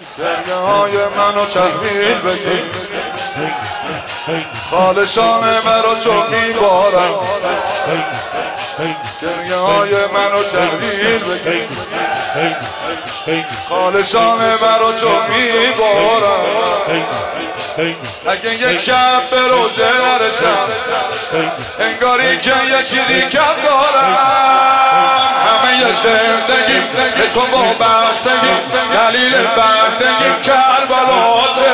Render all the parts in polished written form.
گریه های منو تحویل بگیر، خالصانه مرا چون میبارم. گریه های منو تحویل بگیر، خالصانه مرا چون میبارم. اگه یک شب به روزه نرسم، انگاری که یه چیزی کم دارم. همه زندگیم به تو وابستگیم، دلیل بندگیم کربلاته.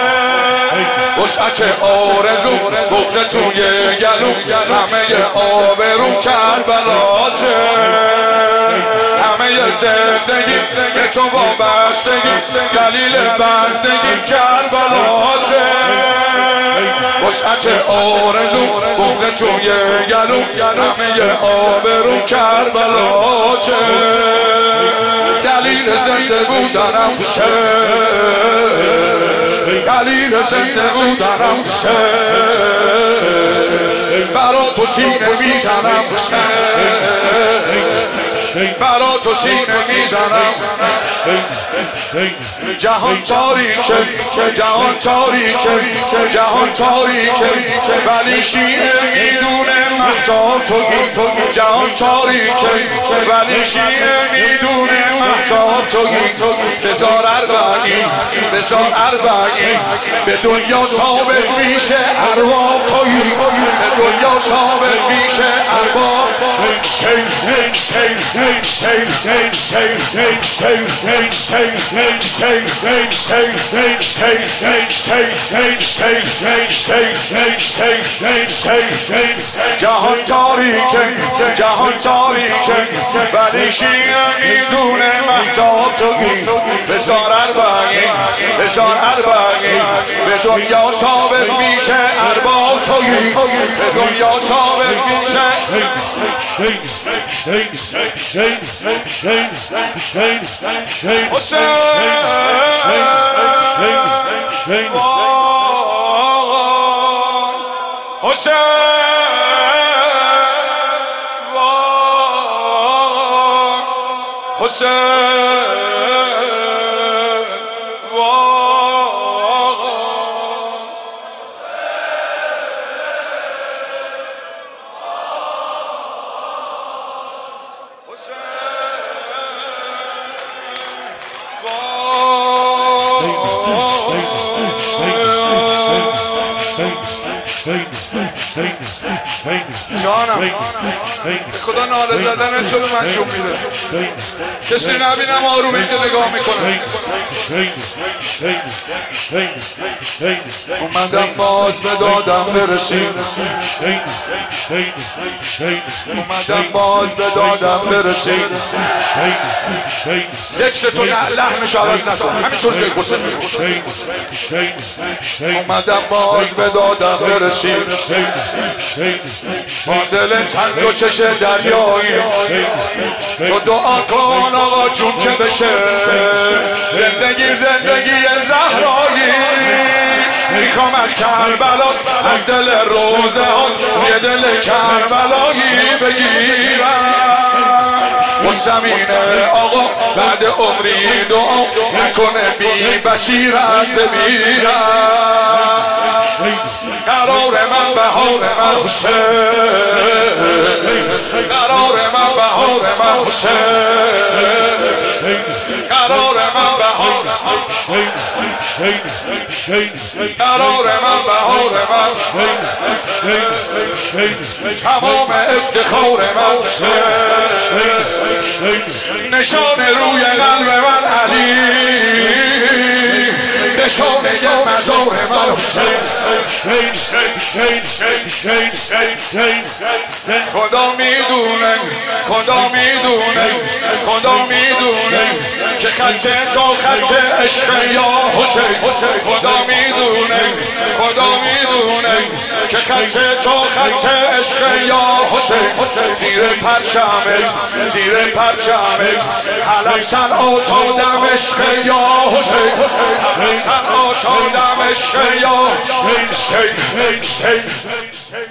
وسعت آرزو گفته توی گلوم، همه آبروم کربلاته. همه زندگیم به تو وابستگیم، دلیل بندگیم کربلاته. وسعت آرزو گفته توی گلوم، همه آبروم کربلاته. دلیل زنده بودنم دلیل زنده بودنم برا تو سینه میزنم، برا تو سینه میزنم. جهان تاریکه، جهان تاریکه، جهان تاریکه، ولی شیعه میدونه مهتاب تویی. جهان تاریکه ولی شیعه میدونه مهتاب تویی. بذار اربعین، بذار اربعین، به دنیا ثابت میشه ارباب تویی. به دنیا ثابت میشه ارباب. جهان تاریکه، جهان تاریکه، ولی شیعه میدونه مهتاب تویی. بذار اربعین، بذار اربعین، به دنیا ثابت میشه ارباب تویی. به دنیا ثابت میشه. جانم خدا ناله زدن چون من شوم میره، کسی نبینم آرومی که نگاه میکنه. اومدم باز به دادم برسیم، اومدم باز به دادم برسیم. ذکر تو لحنش عوض نکن، همینطور ذکر بسه میگم. اومدم باز به دادم برسیم، با دل تنگ و چش دریایی. تو دعا کن آقا جون که بشه زندگی زندگی زهرایی. میخوام از کربلا، از دل روزه ها یه دل کربلایی بگیرم. مستمینه آقا بعد عمری دعا نکنه بی بصیرت بمیرم. قرار من بهار من حسین، قرار من بهار من حسین، قرار من بهار، قرار من بهار من، تمام افتخار من نشان روی قلب من علی، نشان مزار من خدا میدونه، خدا میدونه، خدا میدونه که خط تا خط عشق یا حسین. خدا میدونه، خدا میدونه که خط تا خط عشق یا حسین. زیر پرچمت، زیر پرچمت حلم صنعات آدم عشق یا حسین. حلم صنعات آدم عشق یا حسین.